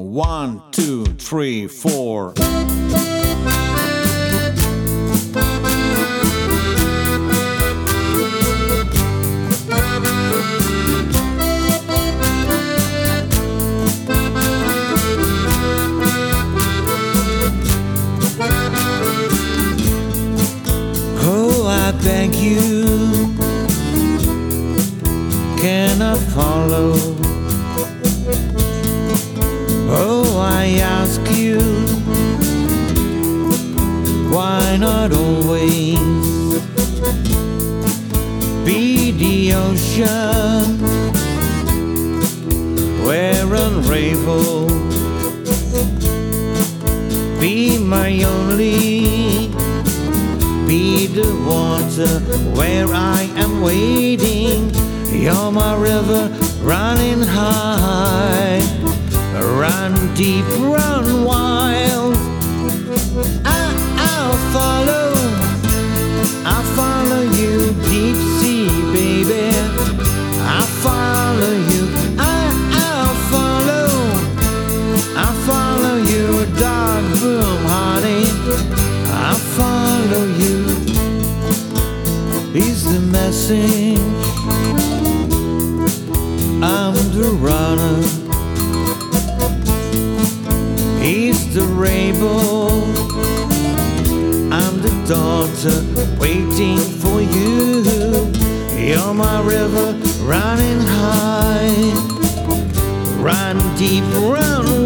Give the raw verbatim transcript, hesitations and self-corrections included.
One, two, three, four. Oh, I beg you, can I follow? Oh, I ask you, why not always be the ocean where unravel, be my only, be the water where I am waiting. You're my river running high, run deep, run wild. I, I'll follow, I'll follow you, deep sea, baby. I'll follow you, I, I'll follow, I'll follow you, dark room, honey. I'll follow you. Is the message? I'm the runner. He's the rainbow. I'm the daughter waiting for you. You're my river running high, run deep, run